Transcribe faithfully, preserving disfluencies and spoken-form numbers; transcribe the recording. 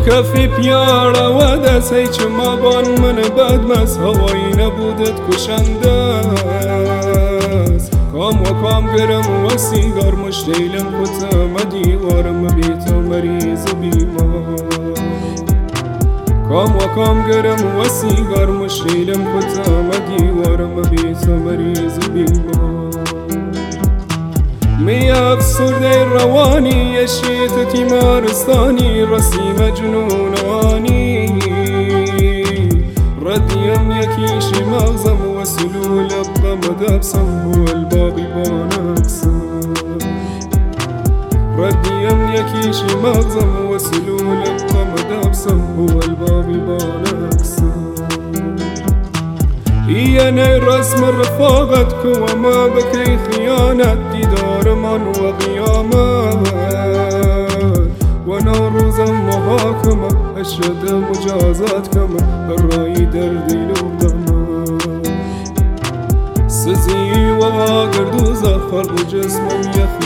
کفی پیاره و دست هیچ مبان من بدمست هوایی نبودت کشنده است کام و کام گرم و سیگار مشتیلم کتم دیوارم بیت و مریض و بیمار کام و کام گرم و سیگار مشتیلم کتم دیوارم بیت و مریض و بیمار می افسرده روانی یشیت تیمارستانی رسیم جنونانی ردیم یکیش مغزم و سلول ابقى مدبسم هو الباقي بانكسم ردیم یکیش مغزم و سلول ابقى مدبسم هو الباقي بانكسم إيانا رسم رفاقتك وما بكي خيانة دیدار من وقيامات ونوروز محاكمة أشهد مجازات كما الرأي دردي لودما سزي وآقر دوزا خلق جسمم يخي